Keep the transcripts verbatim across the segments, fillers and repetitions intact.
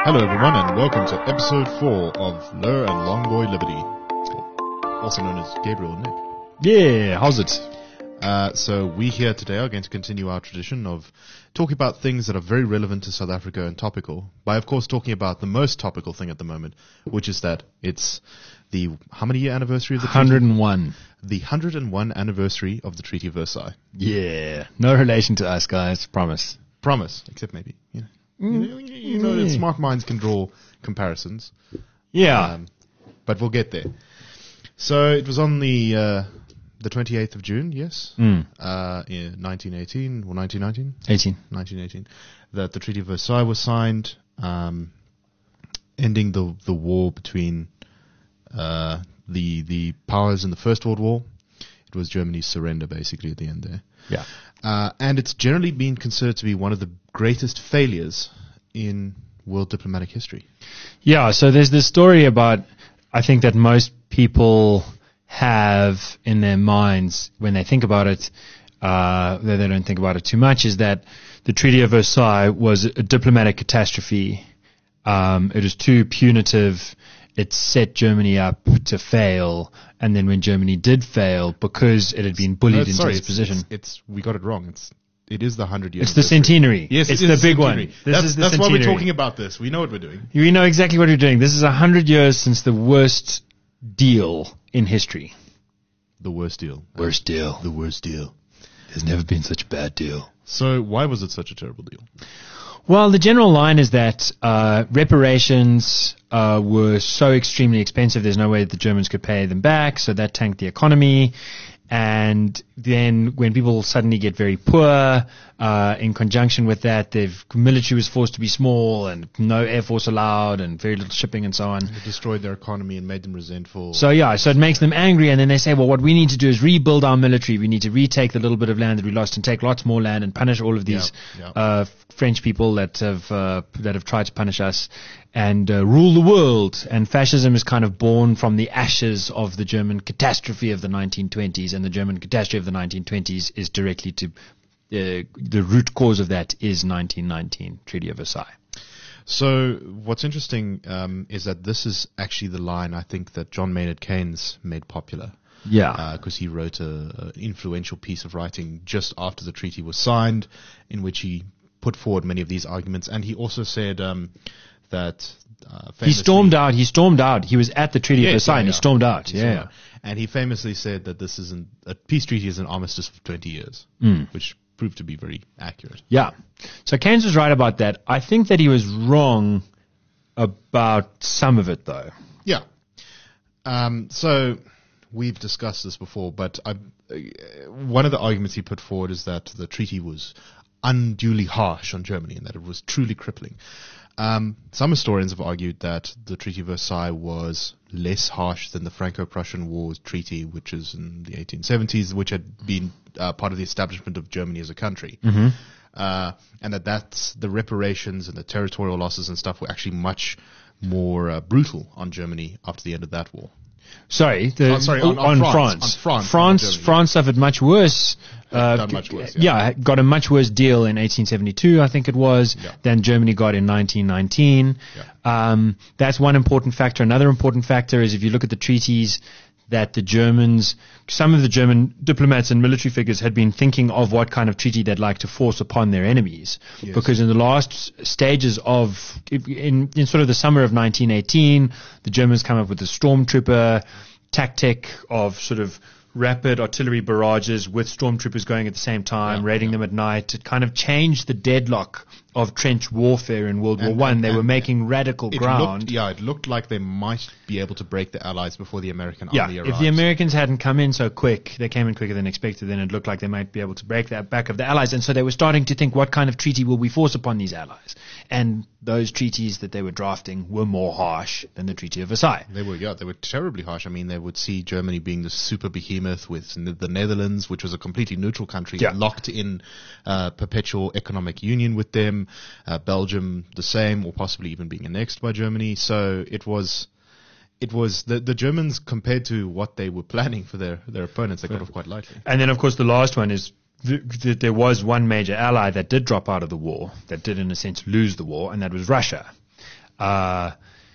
Hello everyone and welcome to episode four of Lur and Longboy Liberty, also known as Gabriel and Nick. Yeah, how's it? Uh, so we here today are going to continue our tradition of talking about things that are very relevant to South Africa and topical, by of course talking about the most topical thing at the moment, which is that it's the, how many year anniversary of the one hundred and one. treaty? The one hundred and one anniversary of the Treaty of Versailles. Yeah, no relation to us guys, promise. Promise, except maybe, you know. You know, you know that smart minds can draw comparisons. Yeah. Um, but we'll get there. So it was on the uh, the twenty-eighth of June, yes, Mm. uh, in nineteen eighteen or nineteen nineteen? eighteen. nineteen eighteen, that the Treaty of Versailles was signed, um, ending the the war between uh, the the powers in the First World War. It was Germany's surrender, basically, at the end there. Yeah. Uh, and it's generally been considered to be one of the greatest failures in world diplomatic history. Yeah, so there's this story about, I think that most people have in their minds when they think about it, uh, though they don't think about it too much, is that the Treaty of Versailles was a diplomatic catastrophe. Um, it was too punitive. It set Germany up to fail, and then when Germany did fail, because it had been bullied No, into sorry, this it's, position, It's, it's we got it wrong. It's it is the hundred year. it's the centenary. Yes, it's it the is big centenary. one. This that's is the that's why centenary. we're talking about this. We know what we're doing. We know exactly what we're doing. This is a hundred years since the worst deal in history. The worst deal. Worst deal. The worst deal. There's never been such a bad deal. So why was it such a terrible deal? Well, the general line is that uh, reparations uh, were so extremely expensive, there's no way that the Germans could pay them back, so that tanked the economy. And then when people suddenly get very poor, uh, in conjunction with that, the military was forced to be small and no air force allowed and very little shipping and so on. It destroyed their economy and made them resentful. So yeah, so it makes them angry, and then they say, well, what we need to do is rebuild our military. We need to retake the little bit of land that we lost and take lots more land and punish all of these Yeah, yeah. Uh, French people that have uh, that have tried to punish us and uh, rule the world. And fascism is kind of born from the ashes of the German catastrophe of the nineteen twenties, and the German catastrophe of the nineteen twenties is directly to uh, the root cause of that is nineteen nineteen Treaty of Versailles. So what's interesting um, is that this is actually the line I think that John Maynard Keynes made popular. Yeah. Because he wrote a, a influential piece of writing just after the treaty was signed, in which he put forward many of these arguments, and he also said um, that uh, He stormed out. He stormed out. He was at the Treaty Yeah, of Versailles. yeah, and He yeah. stormed out. He Yeah. stormed out. And he famously said that this isn't a peace treaty is an armistice for twenty years, Mm. which proved to be very accurate. Yeah. So Keynes was right about that. I think that he was wrong about some of it, though. Yeah. Um, so we've discussed this before, but I, uh, one of the arguments he put forward is that the treaty was unduly harsh on Germany and that it was truly crippling. Um, some historians have argued that the Treaty of Versailles was less harsh than the Franco-Prussian Wars Treaty, which is in the eighteen seventies, which had been uh, part of the establishment of Germany as a country. Mm-hmm. Uh, and that that's the reparations and the territorial losses and stuff were actually much more uh, brutal on Germany after the end of that war. Sorry, the, Oh, sorry, on- on France. France. On France, France, not Germany. France suffered much worse. Uh, Done much worse, yeah. yeah. got a much worse deal in eighteen seventy-two, I think it was, Yeah. than Germany got in nineteen nineteen. Um, that's one important factor. Another important factor is if you look at the treaties that the Germans, some of the German diplomats and military figures had been thinking of what kind of treaty they'd like to force upon their enemies. Yes. Because in the last stages of, in, in sort of the summer of nineteen eighteen, the Germans come up with the stormtrooper tactic of sort of rapid artillery barrages with stormtroopers going at the same time, Yeah, raiding yeah. them at night. It kind of changed the deadlock of trench warfare in World And- War One. and- They were and making radical It ground. looked, yeah, it looked like they might be able to break the Allies before the American Yeah, army if arrived. the Americans hadn't come in so quick, they came in quicker than expected, then it looked like they might be able to break that back of the Allies. And so they were starting to think, what kind of treaty will we force upon these Allies? And those treaties that they were drafting were more harsh than the Treaty of Versailles. They were, yeah, they were terribly harsh. I mean, they would see Germany being the super behemoth with n- the Netherlands, which was a completely neutral country, Yeah. locked in uh, perpetual economic union with them. Uh, Belgium the same, or possibly even being annexed by Germany. So it was, it was the the Germans compared to what they were planning for their their opponents. They got off quite lightly. And then, of course, the last one is th- th- there was one major ally that did drop out of the war, that did, in a sense, lose the war, and that was Russia. Uh,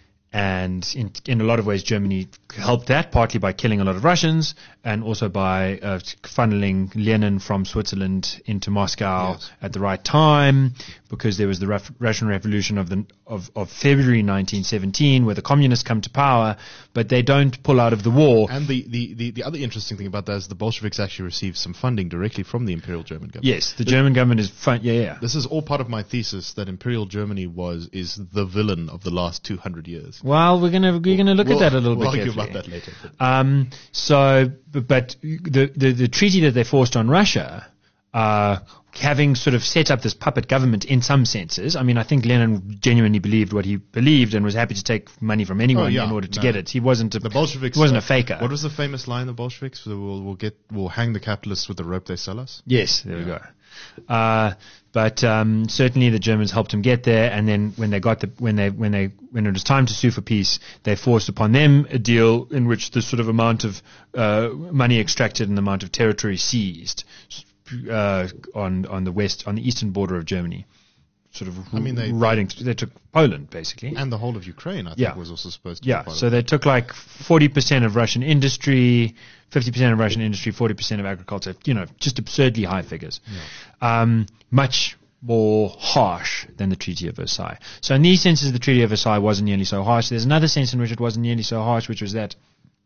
and in, in a lot of ways, Germany helped that, partly by killing a lot of Russians and also by uh, funneling Lenin from Switzerland into Moscow Yes. at the right time, because there was the Ref- Russian Revolution of the of, of February nineteen seventeen, where the communists come to power, but they don't pull out of the war. And the, the, the, the other interesting thing about that is the Bolsheviks actually received some funding directly from the Imperial German government. Yes, the German government is fun. Yeah, yeah. This is all part of my thesis that Imperial Germany was is the villain of the last two hundred years. Well, we're gonna we're gonna look We'll- at that a little we'll bit argue carefully. about that later. but- Um, so, but, but the, the the treaty that they forced on Russia, uh, having sort of set up this puppet government in some senses. I mean, I think Lenin genuinely believed what he believed and was happy to take money from anyone Oh, yeah. in order to No. get it. He wasn't a, The Bolsheviks he wasn't uh, a faker. What was the famous line of the Bolsheviks? We'll, we'll get we'll hang the capitalists with the rope they sell us. Yes, there we go. Uh, but um, certainly the Germans helped him get there, and then when they got the when they when they when it was time to sue for peace, they forced upon them a deal in which the sort of amount of uh, money extracted and the amount of territory seized uh, on on the west on the eastern border of Germany, sort of I mean, they- riding. They took Poland basically. And the whole of Ukraine, I think, Yeah. was also supposed to be Yeah, part so of they took like forty percent of Russian industry, fifty percent of Russian industry, forty percent of agriculture, you know, just absurdly high figures. Um, much more harsh than the Treaty of Versailles. So in these senses, the Treaty of Versailles wasn't nearly so harsh. There's another sense in which it wasn't nearly so harsh, which was that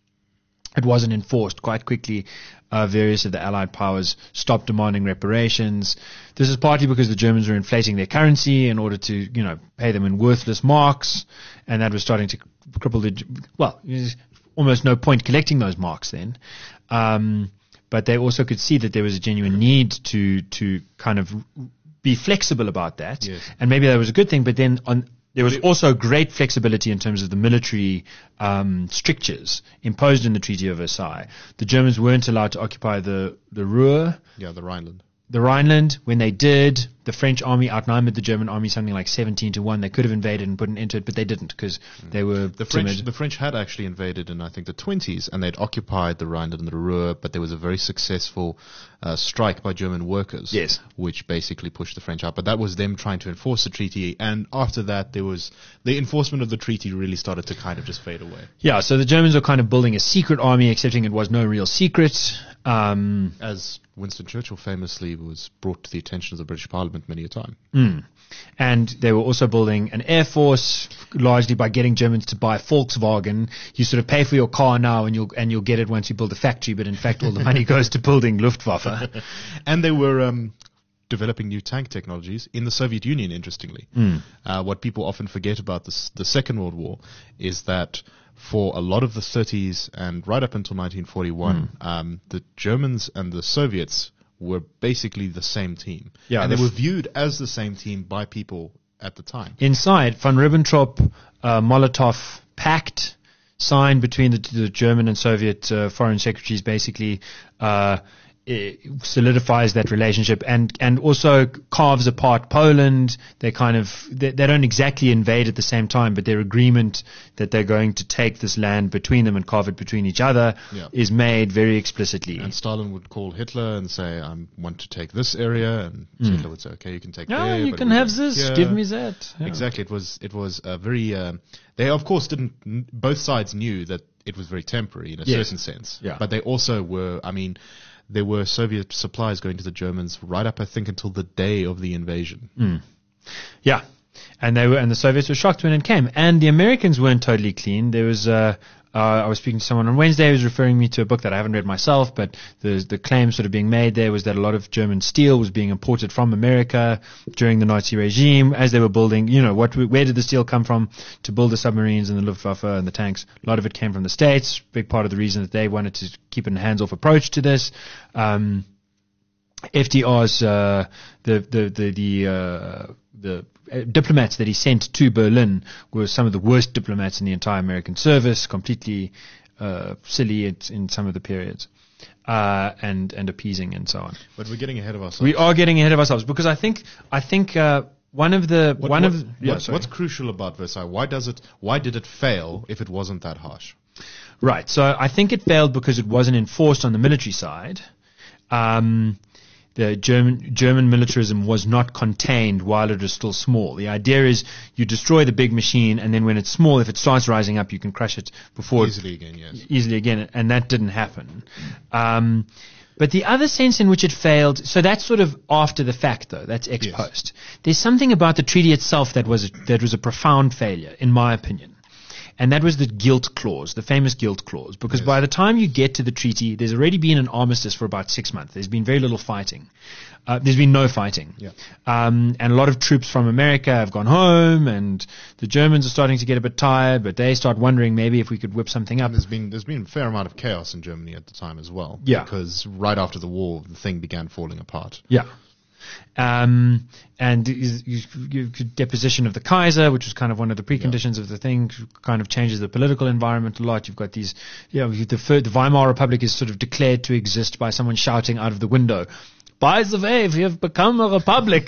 it wasn't enforced. Quite quickly, uh, various of the Allied powers stopped demanding reparations. This is partly because the Germans were inflating their currency in order to, you know, pay them in worthless marks, and that was starting to cripple the, well, there's almost no point collecting those marks then. Um, but they also could see that there was a genuine need to, to kind of be flexible about that. Yes. And maybe that was a good thing, but then on, there was also great flexibility in terms of the military um, strictures imposed in the Treaty of Versailles. The Germans weren't allowed to occupy the, the Ruhr, Yeah, the Rhineland. the Rhineland. When they did, the French army outnumbered the German army something like seventeen to one. They could have invaded and put an end to it, but they didn't because they were The timid. French, the French had actually invaded in, I think, the twenties, and they'd occupied the Rhineland and the Ruhr, but there was a very successful uh, strike by German workers, Yes. which basically pushed the French out. But that was them trying to enforce the treaty, and after that, there was the enforcement of the treaty really started to kind of just fade away. Yeah, so the Germans were kind of building a secret army, accepting it was no real secret. Um, As Winston Churchill famously was brought to the attention of the British Parliament many a time. Mm. And they were also building an air force, largely by getting Germans to buy Volkswagen. You sort of pay for your car now, and you'll and you'll get it once you build a factory. But in fact, all the money goes to building Luftwaffe. And they were um, developing new tank technologies in the Soviet Union, interestingly. Mm. Uh, what people often forget about this, the Second World War is that for a lot of the thirties and right up until nineteen forty-one, Mm. um, the Germans and the Soviets were basically the same team. Yeah, and they the were f- viewed as the same team by people at the time. Inside, von Ribbentrop, uh, Molotov pact signed between the, the German and Soviet uh, foreign secretaries basically uh, it solidifies that relationship and, and also carves apart Poland. They kind of, they, they don't exactly invade at the same time, but their agreement that they're going to take this land between them and carve it between each other Yeah. is made very explicitly. And Stalin would call Hitler and say, I want to take this area. And Hitler would say, okay, you can take No, there. you but can we have don't this. care." Give me that. Yeah. Exactly. It was, it was a very, um, they of course didn't, n- both sides knew that it was very temporary in a Yes. certain sense. Yeah. But they also were, I mean, there were Soviet supplies going to the Germans right up, I think, until the day of the invasion. Yeah. And they were, and the Soviets were shocked when it came. And the Americans weren't totally clean. There was, uh, uh, I was speaking to someone on Wednesday who was referring me to a book that I haven't read myself, but the, the claim sort of being made there was that a lot of German steel was being imported from America during the Nazi regime as they were building, you know, what, where did the steel come from to build the submarines and the Luftwaffe and the tanks? A lot of it came from the States. Big part of the reason that they wanted to keep a hands-off approach to this. Um, F D R's uh, the the the the, uh, the uh, diplomats that he sent to Berlin were some of the worst diplomats in the entire American service, completely uh, silly in, in some of the periods, uh, and and appeasing and so on. But we're getting ahead of ourselves. We are getting ahead of ourselves because I think I think uh, one of the What- one what- of yeah, what- sorry. what's crucial about Versailles? Why does it? Why did it fail if it wasn't that harsh? Right. So I think it failed because it wasn't enforced on the military side. Um, the German German militarism was not contained while it was still small. The idea is you destroy the big machine, and then when it's small, if it starts rising up, you can crush it before Easily again, yes. easily again, and that didn't happen. Um, but the other sense in which it failed, so that's sort of after the fact, though. That's ex Yes. post. There's something about the treaty itself that was a, that was a profound failure, in my opinion. And that was the guilt clause, the famous guilt clause. Because Yes. by the time you get to the treaty, there's already been an armistice for about six months. There's been very little fighting. Uh, there's been no fighting. Yeah. Um, and a lot of troops from America have gone home, and the Germans are starting to get a bit tired, but they start wondering maybe if we could whip something up. And there's been there's been a fair amount of chaos in Germany at the time as well. Yeah. Because right after the war, the thing began falling apart. Yeah. Um, and you, you, you, deposition of the Kaiser, which was kind of one of the preconditions of the thing, kind of changes the political environment a lot. You've got these, you know, the, fir- the Weimar Republic is sort of declared to exist by someone shouting out of the window, "By the way, we have become a republic."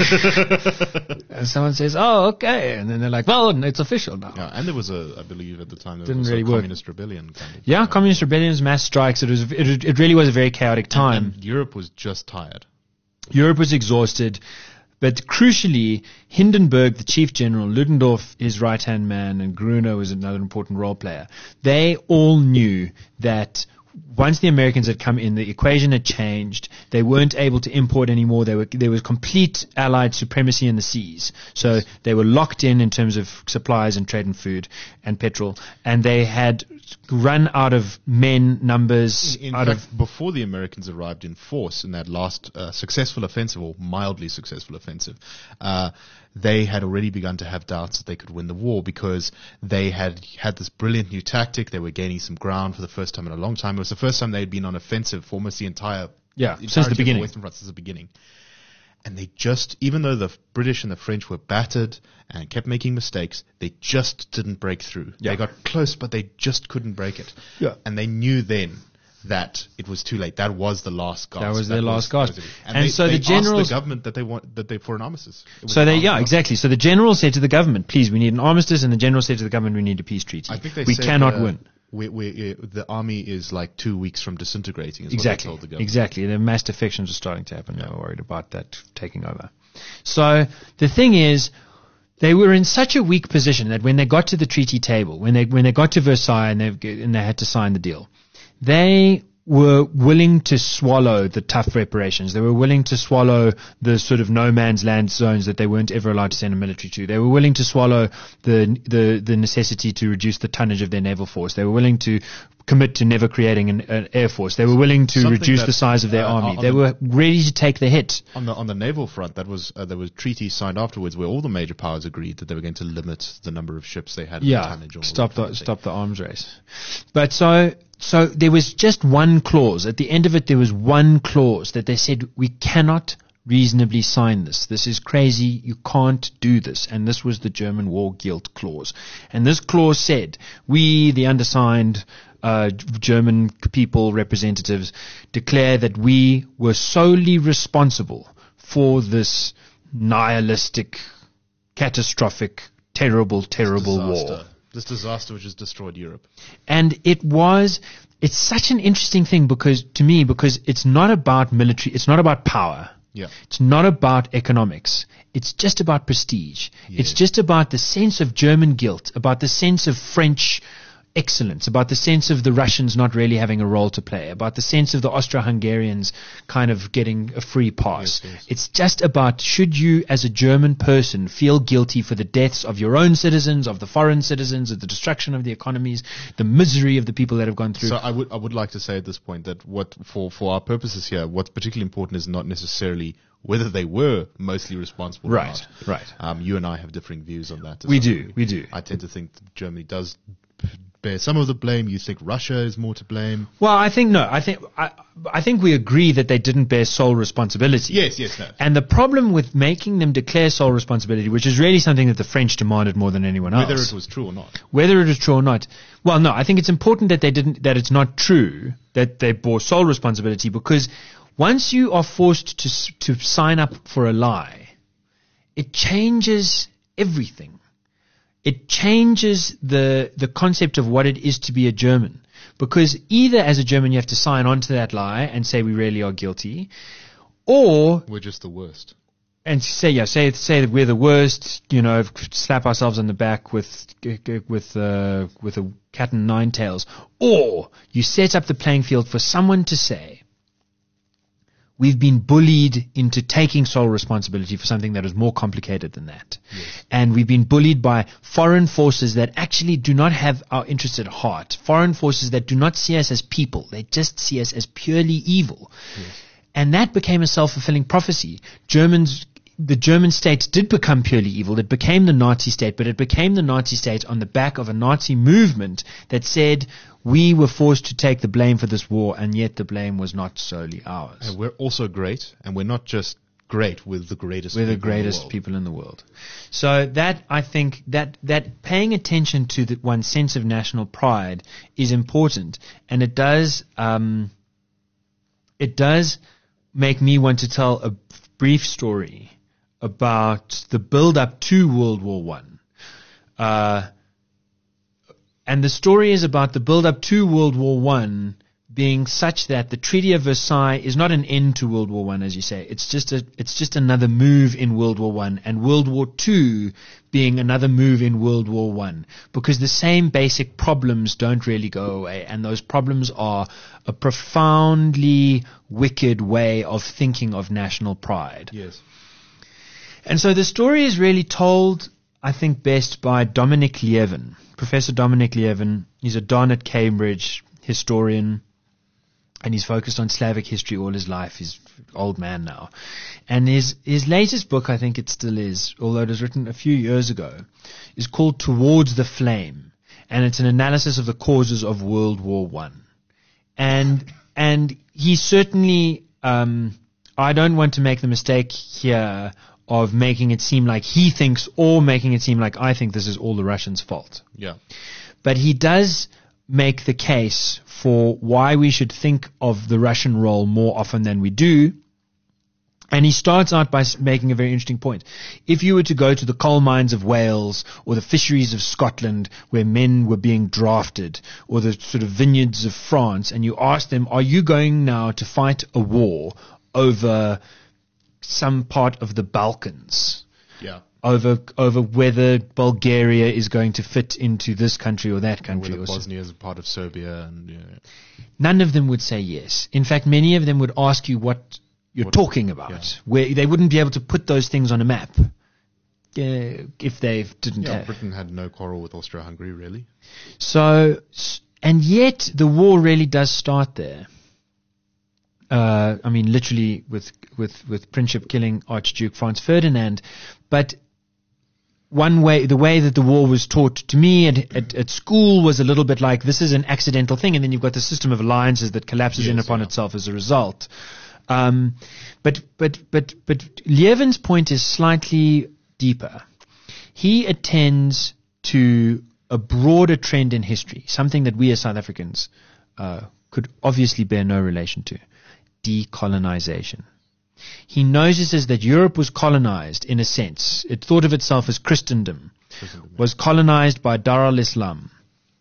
And someone says, "Oh, okay." And then they're like, "Well, it's official now." Yeah, and there was a, I believe at the time, there Didn't was really a work. communist rebellion. Kind of, Yeah, uh, communist rebellions, mass strikes. It was, it, it really was a very chaotic time. And Europe was just tired. Europe was exhausted, but crucially, Hindenburg, the chief general, Ludendorff, his right-hand man, and Gruner was another important role player. They all knew that once the Americans had come in, the equation had changed. They weren't able to import anymore. They were, there was complete Allied supremacy in the seas. So they were locked in in terms of supplies and trade and food and petrol. And they had run out of men, numbers, In out fact, of... before the Americans arrived in force in that last uh, successful offensive, or mildly successful offensive, uh, they had already begun to have doubts that they could win the war, because they had had this brilliant new tactic. They were gaining some ground for the first time in a long time. It was the first time they had been on offensive for almost the entire Yeah, entirety since the of beginning. Western Front, since the beginning. And they just, even though the British and the French were battered and kept making mistakes, they just didn't break through. Yeah. They got close, but they just couldn't break it. Yeah. And they knew then that it was too late. That was the last gasp. That was their last gasp. that was it. And they, so they the generals- asked the government that they want that they for an armistice. It was So they, an yeah, armistice. exactly. So the general said to the government, "Please, we need an armistice," and the general said to the government, "We need a peace treaty. I think they we said, cannot uh, win." We, we, uh, the army is like two weeks from disintegrating. Is Exactly. What they told the government. Exactly. The mass defections are starting to happen. They were worried about that taking over. So the thing is, they were in such a weak position that when they got to the treaty table, when they when they got to Versailles and they and they had to sign the deal, they were willing to swallow the tough reparations. They were willing to swallow the sort of no man's land zones that they weren't ever allowed to send a military to. They were willing to swallow the the the necessity to reduce the tonnage of their naval force. They were willing to commit to never creating an, an air force. They were willing to Something reduce that, the size of their uh, army. on They the- were ready to take the hit. On the on the naval front, that was uh, there was treaties signed afterwards where all the major powers agreed that they were going to limit the number of ships they had. in the Yeah, tonnage or stop that kind the of thing. stop the arms race. But so so there was just one clause at the end of it. There was one clause that they said we cannot reasonably sign this. This is crazy. You can't do this. And this was the German war guilt clause. And this clause said, we, the undersigned uh, German people representatives, declare that we were solely responsible for this nihilistic, catastrophic, terrible, terrible disaster. war. This disaster which has destroyed Europe. And it was, it's such an interesting thing because, to me, because it's not about military, it's not about power. Yeah. It's not about economics. It's just about prestige. It's just about the sense of German guilt, about the sense of French excellence, about the sense of the Russians not really having a role to play, about the sense of the Austro-Hungarians kind of getting a free pass. Yes, yes. It's just about, should you as a German person feel guilty for the deaths of your own citizens, of the foreign citizens, of the destruction of the economies, the misery of the people that have gone through. So I would I would like to say at this point that what for for our purposes here, what's particularly important is not necessarily whether they were mostly responsible Right, or not. right. Um, you and I have differing views on that. to We some do, degree. we do. I tend to think that Germany does bear some of the blame. You think Russia is more to blame? Well, I think no. I think I, I think we agree that they didn't bear sole responsibility. Yes, yes, no. And the problem with making them declare sole responsibility, which is really something that the French demanded more than anyone else, Whether it was true or not. whether it was true or not. Well, no, I think it's important that they didn't. That it's not true that they bore sole responsibility, because once you are forced to s- to sign up for a lie, it changes everything. It changes the the concept of what it is to be a German. Because either as a German you have to sign on to that lie and say we really are guilty, or We're just the worst. and say yeah, say say that we're the worst, you know, slap ourselves on the back with with uh, with a cat and nine tails, or you set up the playing field for someone to say, we've been bullied into taking sole responsibility for something that is more complicated than that. Yes. And we've been bullied by foreign forces that actually do not have our interests at heart. Foreign forces that do not see us as people. They just see us as purely evil. Yes. And that became a self-fulfilling prophecy. Germans, the German state did become purely evil. It became the Nazi state, but it became the Nazi state on the back of a Nazi movement that said we were forced to take the blame for this war, and yet the blame was not solely ours. And we're also great, and we're not just great, we're the greatest We're the people in the greatest world. people in the world. So that, I think, that, that paying attention to the, one's sense of national pride is important, and it does, um, it does make me want to tell a brief story about the build-up to World War One. Uh, and the story is about the build-up to World War One being such that the Treaty of Versailles is not an end to World War One, as you say. It's just a, it's just another move in World War One, and World War Two being another move in World War One, because the same basic problems don't really go away, and those problems are a profoundly wicked way of thinking of national pride. Yes. And so the story is really told, I think, best by Dominic Lieven. Professor Dominic Lieven. He's a Don at Cambridge historian, and he's focused on Slavic history all his life. He's an old man now. And his, his latest book, I think it still is, although it was written a few years ago, is called Towards the Flame. And it's an analysis of the causes of World War One. And, and he certainly, um, I don't want to make the mistake here of making it seem like he thinks, or making it seem like I think this is all the Russians' fault. Yeah. But he does make the case for why we should think of the Russian role more often than we do. And he starts out by making a very interesting point. If you were to go to the coal mines of Wales or the fisheries of Scotland where men were being drafted, or the sort of vineyards of France, and you ask them, are you going now to fight a war over some part of the Balkans? Yeah. Over over whether Bulgaria is going to fit into this country or that country. Whether Or so. Bosnia is a part of Serbia, and yeah. None of them would say yes. In fact, many of them would ask you what you're What- talking about. yeah. Where they wouldn't be able to put those things on a map uh, if they didn't Yeah, have. Britain had no quarrel with Austria-Hungary, really. So, s- and yet the war really does start there. Uh, I mean, literally with with with Princip killing Archduke Franz Ferdinand, but one way, the way that the war was taught to me at, at, at school was a little bit like, this is an accidental thing, and then you've got the system of alliances that collapses in Yes, upon yeah. itself as a result. Um, but but but but Lieven's point is slightly deeper. He attends to a broader trend in history, something that we as South Africans uh, could obviously bear no relation to: decolonization. He notices that Europe was colonized in a sense. It thought of itself as Christendom, Christendom, was colonized by Dar al-Islam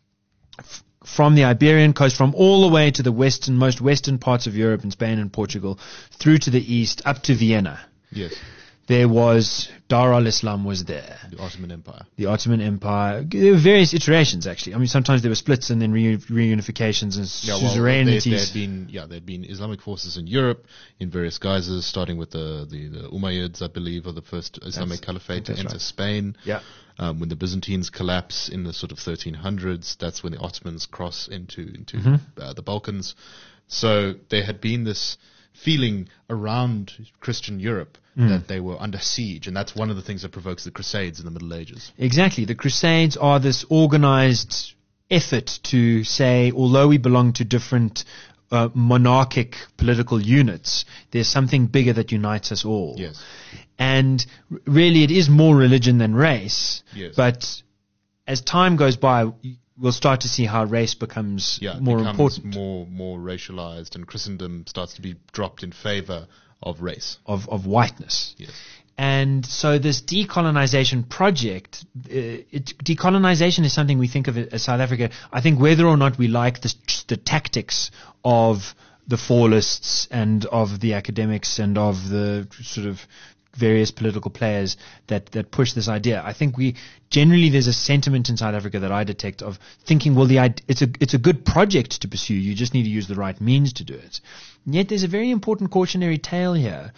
F- from the Iberian coast, from all the way to the western, most western parts of Europe and Spain and Portugal, through to the east, up to Vienna. Yes. There was, Dar al-Islam was there. The Ottoman Empire. The Ottoman Empire. There were various iterations, actually. I mean, sometimes there were splits and then re- reunifications and Yeah, well, there, suzerainities. there had been yeah, there had been Islamic forces in Europe in various guises, starting with the the, the Umayyads, I believe, or the first Islamic That's- Caliphate to that's enter right. Spain. Yeah. Um, when the Byzantines collapse in the sort of thirteen hundreds, that's when the Ottomans cross into into Mm-hmm. uh, the Balkans. So there had been this feeling around Christian Europe Mm. that they were under siege, and that's one of the things that provokes the Crusades in the Middle Ages. Exactly. The Crusades are this organized effort to say, although we belong to different uh, monarchic political units, there's something bigger that unites us all. Yes. And r- really it is more religion than race. Yes. But as time goes by, we'll start to see how race becomes Yeah, it more becomes important more more racialized, and Christendom starts to be dropped in favor of race. of, of whiteness. Yes. And so this decolonization project, uh, it, decolonization is something we think of as South Africa. I think whether or not we like the, the tactics of the fallists and of the academics and of the sort of various political players that, that push this idea. I think we generally there's a sentiment in South Africa that I detect of thinking, well, the it's a it's a good project to pursue. You just need to use the right means to do it. And yet there's a very important cautionary tale here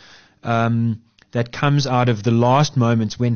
um, that comes out of the last moments when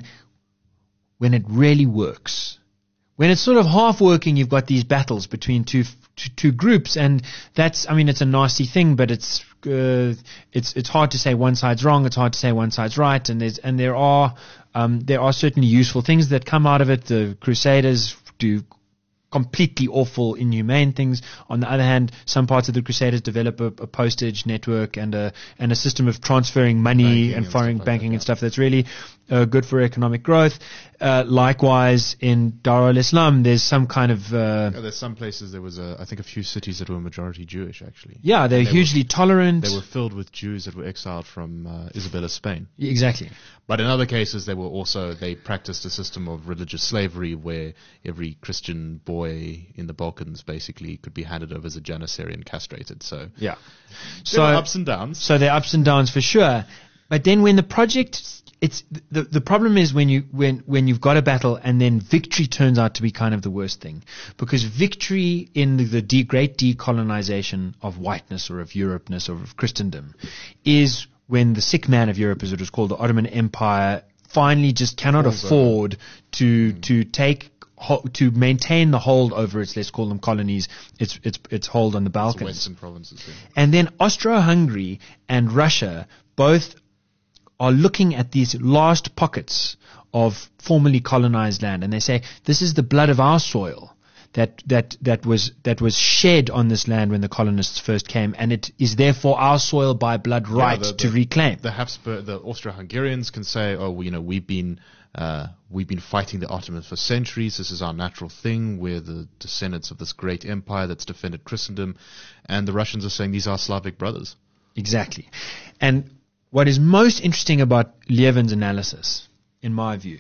when it really works. When it's sort of half working, you've got these battles between two, two, two groups, and that's, I mean, it's a nasty thing, but it's, uh, it's, it's hard to say one side's wrong, it's hard to say one side's right, and there's, and there are, um, there are certainly useful things that come out of it. The Crusaders do completely awful, inhumane things. On the other hand, some parts of the Crusaders develop a, a postage network and a and a system of transferring money Banking and and foreign stuff like banking that, and yeah. stuff that's really uh, good for economic growth. Uh, likewise, in Dar al-Islam, there's some kind of uh, Yeah, there's some places there was a, I think a few cities that were majority Jewish actually. yeah, they're And they hugely were, tolerant. They were filled with Jews that were exiled from uh, Isabella, Spain. Exactly. But in other cases, they were also they practiced a system of religious slavery where every Christian boy in the Balkans basically could be handed over as a janissary and castrated. So Yeah. there were ups and downs. So there are ups and downs for sure. But then when the project, it's the the problem is when you when when you've got a battle and then victory turns out to be kind of the worst thing, because victory in the, the de- great decolonization of whiteness or of Europeness or of Christendom is when the sick man of Europe, as it was called, the Ottoman Empire, finally just cannot Falls afford to to take ho- to maintain the hold over its, let's call them colonies, its its its hold on the The Balkans. Western provinces. Yeah. And then Austro-Hungary and Russia both are looking at these last pockets of formerly colonized land, and they say, this is the blood of our soil that that that was that was shed on this land when the colonists first came, and it is therefore our soil by blood right the- to the- reclaim. The Habsburg, the Austro-Hungarians can say, "Oh, well, you know, we've been uh, we've been fighting the Ottomans for centuries. This is our natural thing. We're the descendants of this great empire that's defended Christendom," and the Russians are saying these are Slavic brothers. Exactly. And what is most interesting about Levin's analysis, in my view,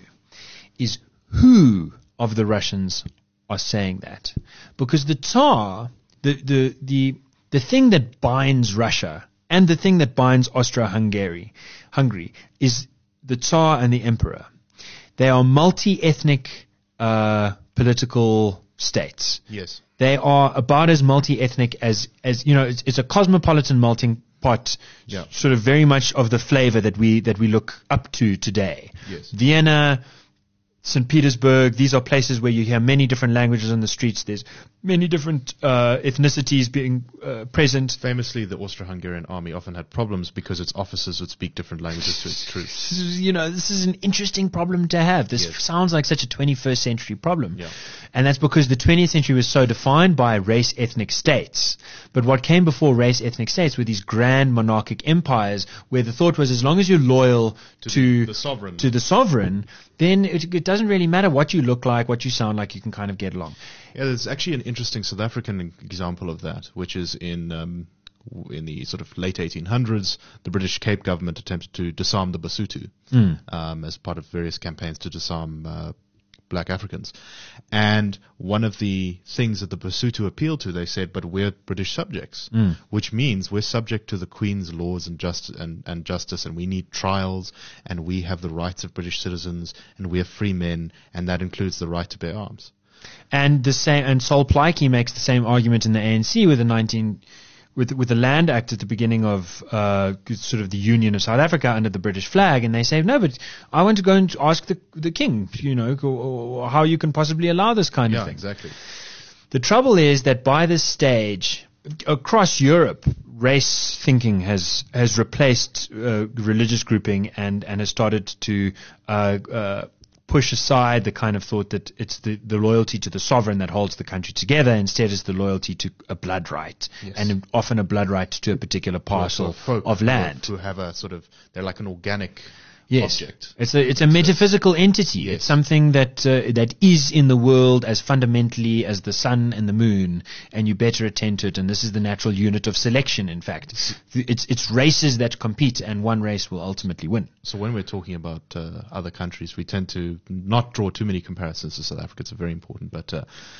is who of the Russians are saying that. Because the Tsar, the, the, the, the thing that binds Russia and the thing that binds Austro-Hungary Hungary is the Tsar and the Emperor. They are multi-ethnic uh, political states. Yes. They are about as multi-ethnic as, as you know, it's, it's a cosmopolitan melting pot, Yeah. sort of very much of the flavor that we that we look up to today. Yes. Vienna, Saint Petersburg, these are places where you hear many different languages on the streets. There's many different uh, ethnicities being uh, present. Famously, the Austro-Hungarian army often had problems because its officers would speak different languages to its troops. This is, you know, this is an interesting problem to have. This Yes. sounds like such a twenty-first century problem. Yeah. And that's because the twentieth century was so defined by race ethnic states. But what came before race ethnic states were these grand monarchic empires where the thought was as long as you're loyal to, the- the sovereign. to the sovereign, then it, it doesn't really matter what you look like, what you sound like, you can kind of get along. Yeah, there's actually an interesting South African example of that, which is in um, w- in the sort of late eighteen hundreds, the British Cape government attempted to disarm the Basotho um, as part of various campaigns to disarm uh, black Africans. And one of the things that the Basotho appealed to, they said, but we're British subjects, which means we're subject to the Queen's laws and justice, and, and justice, and we need trials, and we have the rights of British citizens, and we're free men, and that includes the right to bear arms. And the same, and Sol Plaatje makes the same argument in the A N C with the nineteen, with with the Land Act at the beginning of uh, sort of the Union of South Africa under the British flag, and they say, no, but I want to go and ask the the king, you know, or, or how you can possibly allow this kind of Yeah, thing. exactly. The trouble is that by this stage, across Europe, race thinking has has replaced uh, religious grouping and and has started to uh, uh, push aside the kind of thought that it's the, the loyalty to the sovereign that holds the country together. Instead, it's the loyalty to a blood right, Yes. and often a blood right to a particular parcel Also folk of who- land. who have a sort of, they're like an organic Yes, object. it's a it's a metaphysical entity. Yes. It's something that uh, that is in the world as fundamentally as the sun and the moon, and you better attend to it. And this is the natural unit of selection. In fact, it's it's races that compete, and one race will ultimately win. So when we're talking about uh, other countries, we tend to not draw too many comparisons to South Africa. It's very important. But uh,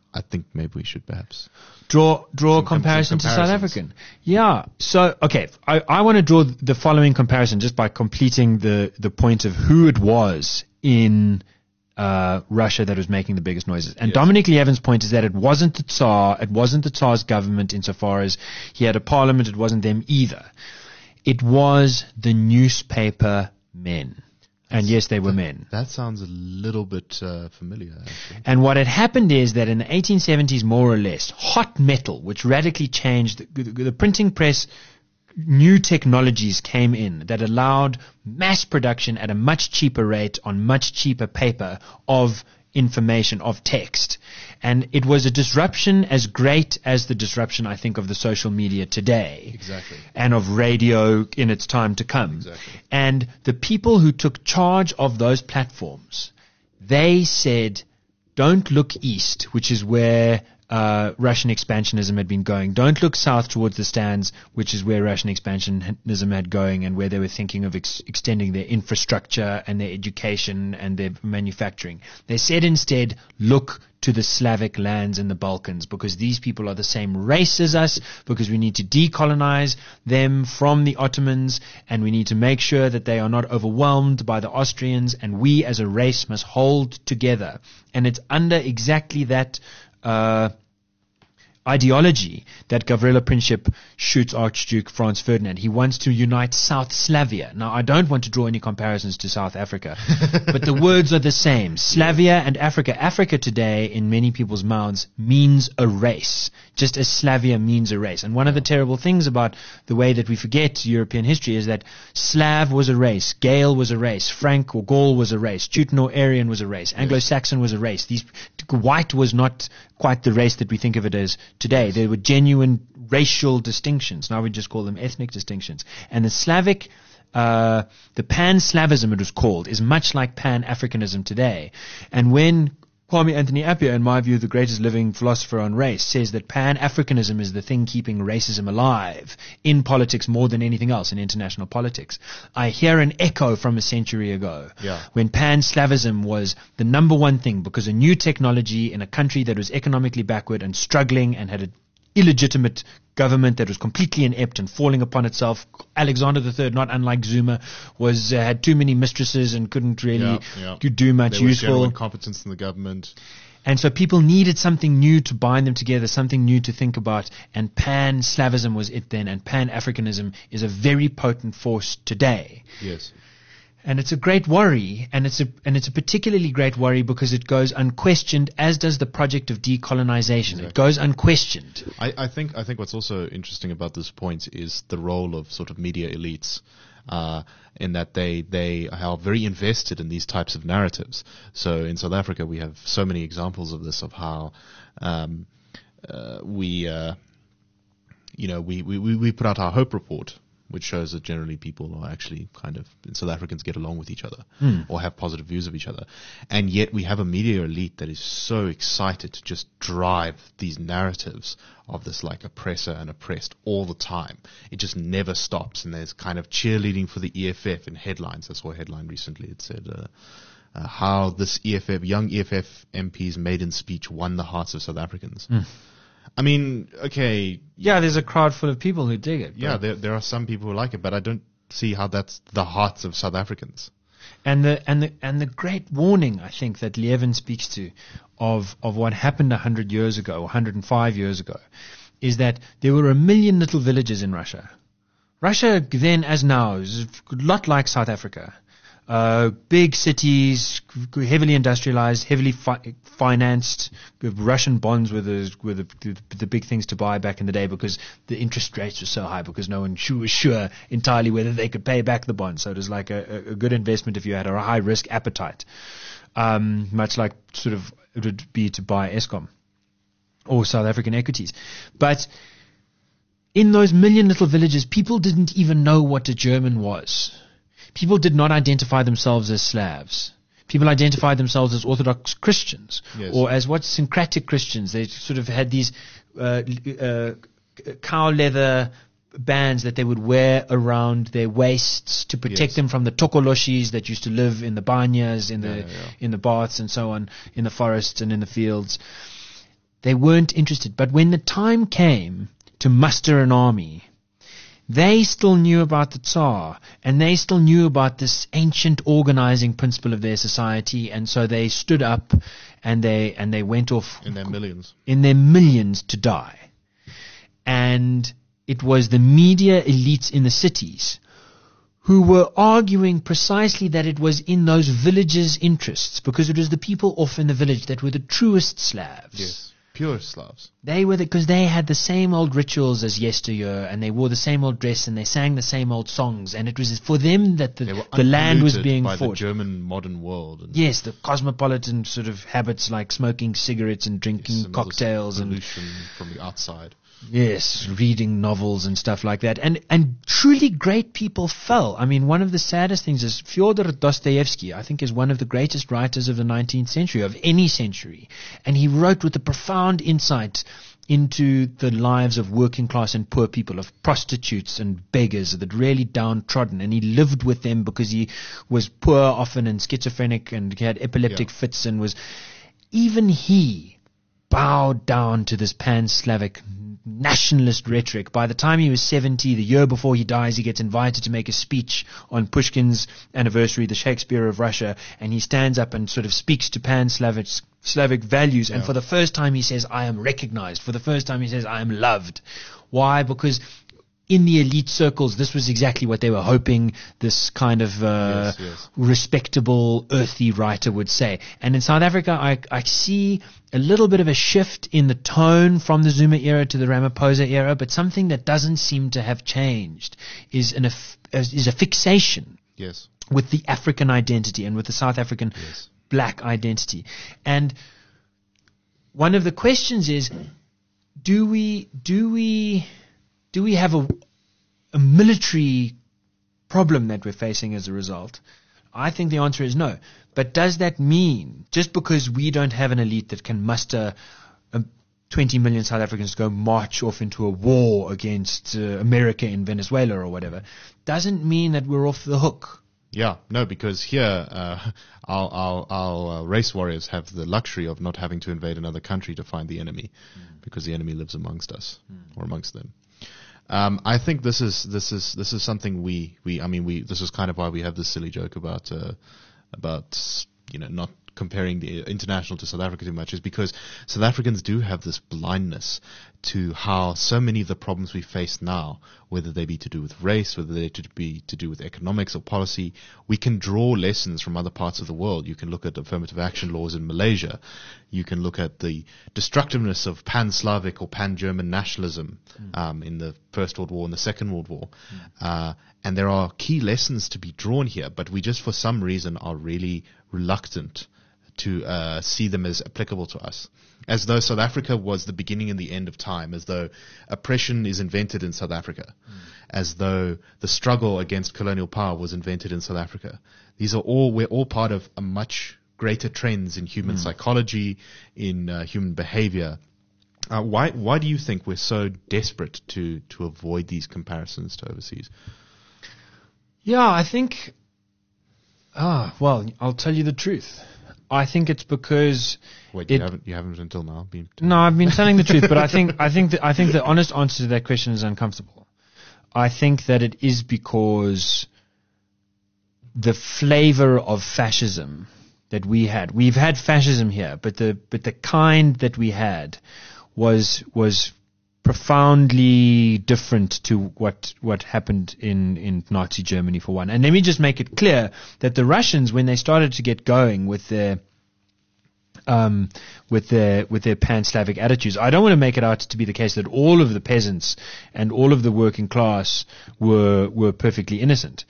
I think maybe we should perhaps Draw draw a Some com- comparison some to South comparisons. African. Yeah. So, okay, I, I want to draw the following comparison just by completing the, the point of who it was in uh, Russia that was making the biggest noises. And Yes. Dominic Lieven's point is that it wasn't the Tsar, it wasn't the Tsar's government insofar as he had a parliament, it wasn't them either. It was the newspaper men. And yes, they were men. That sounds a little bit uh, familiar, actually. And what had happened is that in the eighteen seventies, more or less, hot metal, which radically changed the, the, the printing press, new technologies came in that allowed mass production at a much cheaper rate on much cheaper paper of information, of text. And it was a disruption as great as the disruption, I think, of the social media today. Exactly. And of radio in its time to come. Exactly. And the people who took charge of those platforms, they said, don't look east, which is where uh, Russian expansionism had been going. Don't look south towards the stands, which is where Russian expansionism had going and where they were thinking of ex- extending their infrastructure and their education and their manufacturing. They said instead, look to the Slavic lands in the Balkans, because these people are the same race as us, because we need to decolonize them from the Ottomans, and we need to make sure that they are not overwhelmed by the Austrians, and we as a race must hold together. And it's under exactly that uh, ideology that Gavrilo Princip shoots Archduke Franz Ferdinand. He wants to unite South Slavia. Now, I don't want to draw any comparisons to South Africa, but the words are the same. Slavia and Africa. Africa today, in many people's mouths, means a race, just as Slavia means a race. And one of the terrible things about the way that we forget European history is that Slav was a race, Gael was a race, Frank or Gaul was a race, Teuton or Aryan was a race, Anglo-Saxon was a race. These white was not quite the race that we think of it as today. There were genuine racial distinctions. Now we just call them ethnic distinctions. And the Slavic, uh, the Pan-Slavism it was called, is much like Pan-Africanism today. And when Kwame Anthony Appiah, in my view, the greatest living philosopher on race, says that Pan-Africanism is the thing keeping racism alive in politics more than anything else in international politics. I hear an echo from a century ago Yeah. when Pan-Slavism was the number one thing, because a new technology in a country that was economically backward and struggling and had an illegitimate government that was completely inept and falling upon itself. Alexander the Third, not unlike Zuma, was uh, had too many mistresses and couldn't really Yeah, yeah. do much There was useful. general incompetence in the government. And so people needed something new to bind them together, something new to think about. And Pan-Slavism was it then, and Pan-Africanism is a very potent force today. Yes. And it's a great worry, and it's a and it's a particularly great worry because it goes unquestioned, as does the project of decolonization. Exactly. It goes unquestioned. I, I think I think what's also interesting about this point is the role of sort of media elites, uh, in that they they are very invested in these types of narratives. So in South Africa, we have so many examples of this, of how um, uh, we uh, you know we, we we put out our Hope Report, which shows that generally people are actually kind of, South Africans get along with each other Mm. or have positive views of each other. And yet we have a media elite that is so excited to just drive these narratives of this like oppressor and oppressed all the time. It just never stops. And there's kind of cheerleading for the E F F in headlines. I saw a headline recently. It said, uh, uh, how this E F F, young E F F M P's maiden speech won the hearts of South Africans. Mm. I mean, okay, Yeah, there's a crowd full of people who dig it. yeah, but- there there are some people who like it, but I don't see how that's the hearts of South Africans. And the and the and the great warning, I think, that Lievin speaks to of of what happened a hundred years ago, one hundred and five years ago, is that there were a million little villages in Russia. Russia then, as now, is a lot like South Africa. Uh, big cities, heavily industrialized, heavily fi- financed. Russian bonds were the were the, the the big things to buy back in the day because the interest rates were so high because no one sure, was sure entirely whether they could pay back the bonds. So it was like a, a good investment if you had a high risk appetite, um, much like sort of it would be to buy Eskom or South African equities. But in those million little villages, people didn't even know what a German was. People did not identify themselves as Slavs. People identified themselves as Orthodox Christians, Yes. or as what syncretic Christians. They sort of had these uh, uh, cow leather bands that they would wear around their waists to protect Yes. them from the tokoloshis that used to live in the banyas, in the Yeah, yeah, yeah. in the baths and so on, in the forests and in the fields. They weren't interested. But when the time came to muster an army, they still knew about the Tsar, and they still knew about this ancient organizing principle of their society, and so they stood up and they and they went off In their millions. in their millions to die. And it was the media elites in the cities who were arguing precisely that it was in those villages' interests, because it was the people off in the village that were the truest Slavs. Yes. Pure Slavs. They were because they had the same old rituals as yesteryear, and they wore the same old dress, and they sang the same old songs, and it was for them that the, They were the land was unpolluted being by fought. the German modern world. And Yes, the cosmopolitan sort of habits like smoking cigarettes and drinking some of this cocktails and pollution from the outside. yes, reading novels and stuff like that. And and truly great people fell. I mean, one of the saddest things is Fyodor Dostoevsky, I think, is one of the greatest writers of the nineteenth century, of any century. And he wrote with a profound insight into the lives of working class and poor people, of prostitutes and beggars, that really downtrodden. And he lived with them because he was poor often and schizophrenic, and he had epileptic Yeah. fits, and was, even he bowed down to this pan-Slavic nationalist rhetoric. By the time he was seventy, the year before he dies, he gets invited to make a speech on Pushkin's anniversary, the Shakespeare of Russia, and he stands up and sort of speaks to pan-Slavic Slavic values, and Yeah. for the first time he says, I am recognized. For the first time he says, I am loved. Why? Because in the elite circles, this was exactly what they were hoping this kind of uh, Yes, yes. respectable, earthy writer would say. And in South Africa, I, I see a little bit of a shift in the tone from the Zuma era to the Ramaphosa era, but something that doesn't seem to have changed is an aff- is a fixation Yes. with the African identity and with the South African Yes. black identity. And one of the questions is, do we do we do we have a, a military problem that we're facing as a result? I think the answer is no. But does that mean, just because we don't have an elite that can muster um, twenty million South Africans to go march off into a war against uh, America in Venezuela or whatever, doesn't mean that we're off the hook? Yeah, no, because here uh, our our, our uh, race warriors have the luxury of not having to invade another country to find the enemy, mm. because the enemy lives amongst us mm. or amongst them. Um, I think this is this is this is something we, we I mean we this is kind of why we have this silly joke about uh, about you know not comparing the international to South Africa too much, is because South Africans do have this blindness to how so many of the problems we face now, whether they be to do with race, whether they to be to do with economics or policy, we can draw lessons from other parts of the world. You can look at affirmative action laws in Malaysia. You can look at the destructiveness of pan-Slavic or pan-German nationalism mm. um, in the First World War and the Second World War. Mm. Uh, and there are key lessons to be drawn here, but we just for some reason are really reluctant to uh, see them as applicable to us. As though South Africa was the beginning and the end of time, as though oppression is invented in South Africa, mm. as though the struggle against colonial power was invented in South Africa. These are all, we're all part of a much greater trends in human mm. psychology, in uh, human behavior. Uh, why, why do you think we're so desperate to, to avoid these comparisons to overseas? Yeah, I think, ah, well, I'll tell you the truth. I think it's because Wait, it, you haven't you haven't until now been no, I've been telling the truth, but I think I think that, I think the honest answer to that question is uncomfortable. I think that it is because the flavor of fascism that we had, we've had fascism here, but the but the kind that we had was was profoundly different to what what happened in, in Nazi Germany, for one. And let me just make it clear that the Russians, when they started to get going with their um, with their with their pan-Slavic attitudes, I don't want to make it out to be the case that all of the peasants and all of the working class were were perfectly innocent.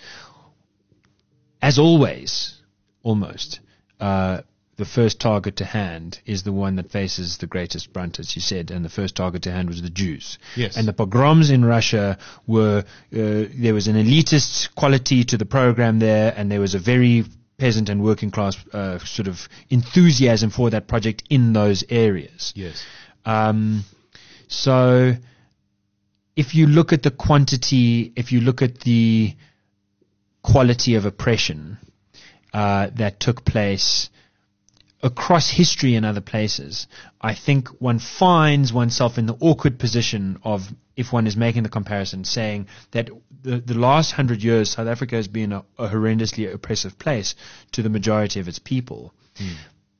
As always, almost. Uh, The first target to hand is the one that faces the greatest brunt, as you said, and the first target to hand was the Jews. Yes. And the pogroms in Russia were, uh, there was an elitist quality to the program there, and there was a very peasant and working class uh, sort of enthusiasm for that project in those areas. Yes. Um, so if you look at the quantity, if you look at the quality of oppression uh, that took place, across history and other places, I think one finds oneself in the awkward position of, if one is making the comparison, saying that the, the last hundred years South Africa has been a, a horrendously oppressive place to the majority of its people. Hmm.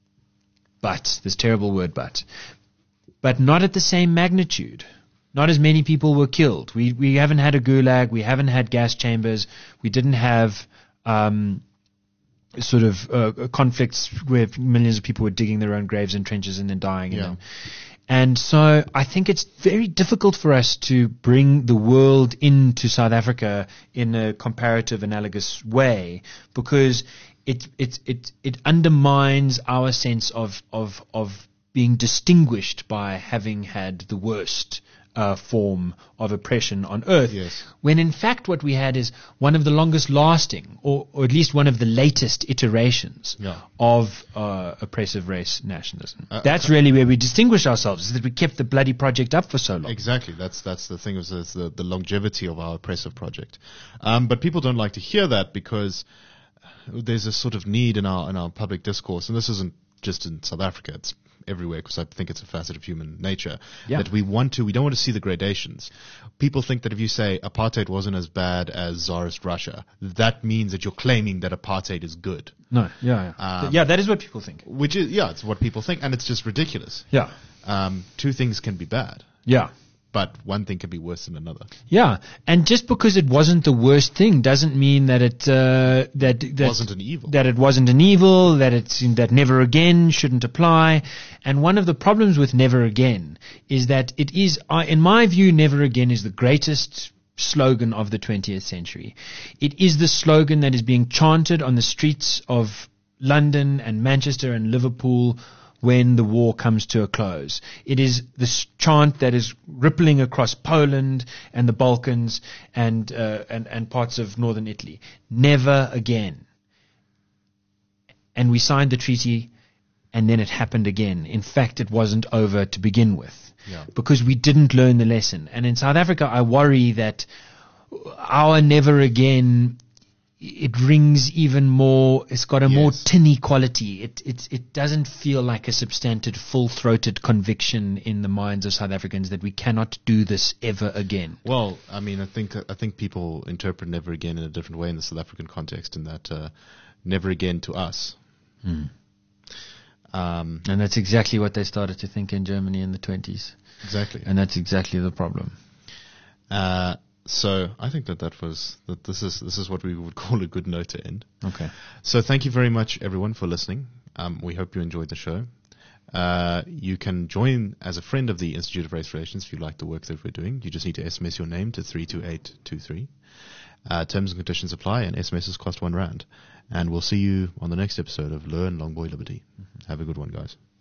But, this terrible word but, but not at the same magnitude. Not as many people were killed. We we haven't had a gulag. We haven't had gas chambers. We didn't have um, sort of uh, conflicts where millions of people were digging their own graves and trenches and then dying in Yeah. them. And so I think it's very difficult for us to bring the world into South Africa in a comparative, analogous way, because it it it it undermines our sense of of of being distinguished by having had the worst Uh, form of oppression on earth, Yes. when in fact what we had is one of the longest lasting, or, or at least one of the latest iterations Yeah. of uh, oppressive race nationalism. Uh, That's really where we distinguish ourselves, is that we kept the bloody project up for so long. Exactly. That's that's the thing, is is the, the longevity of our oppressive project. Um, but people don't like to hear that, because there's a sort of need in our in our public discourse, and this isn't just in South Africa, it's everywhere, because I think it's a facet of human nature, Yeah. that we want to, we don't want to see the gradations. People think that if you say apartheid wasn't as bad as Tsarist Russia, that means that you're claiming that apartheid is good. No, yeah, yeah. Um, yeah, that is what people think. Which is, yeah, it's what people think, and it's just ridiculous. Yeah, Um, two things can be bad, yeah. but one thing can be worse than another. Yeah, and just because it wasn't the worst thing doesn't mean that it uh, that that Wasn't an evil. that it wasn't an evil, that it's that never again shouldn't apply. And one of the problems with never again is that it is, uh, in my view, never again is the greatest slogan of the twentieth century. It is the slogan that is being chanted on the streets of London and Manchester and Liverpool when the war comes to a close. It is the s- chant that is rippling across Poland and the Balkans and, uh, and, and parts of northern Italy. Never again. And we signed the treaty, and then it happened again. In fact, it wasn't over to begin with, Yeah. because we didn't learn the lesson. And in South Africa, I worry that our never again, it rings even more, it's got a more Yes. tinny quality. It, it, it doesn't feel like a substantive, full-throated conviction in the minds of South Africans that we cannot do this ever again. Well, I mean, I think I think people interpret never again in a different way in the South African context, in that uh, never again to us. Um, And that's exactly what they started to think in Germany in the twenties. exactly. And that's exactly the problem. Uh, so I think that that was that. This is this is what we would call a good note to end. Okay. So thank you very much, everyone, for listening. Um, we hope you enjoyed the show. Uh, you can join as a friend of the Institute of Race Relations if you like the work that we're doing. You just need to S M S your name to three two eight two three. Uh, terms and conditions apply, and S M Ss cost one rand. And we'll see you on the next episode of Learn Longboy Liberty. Have a good one, guys.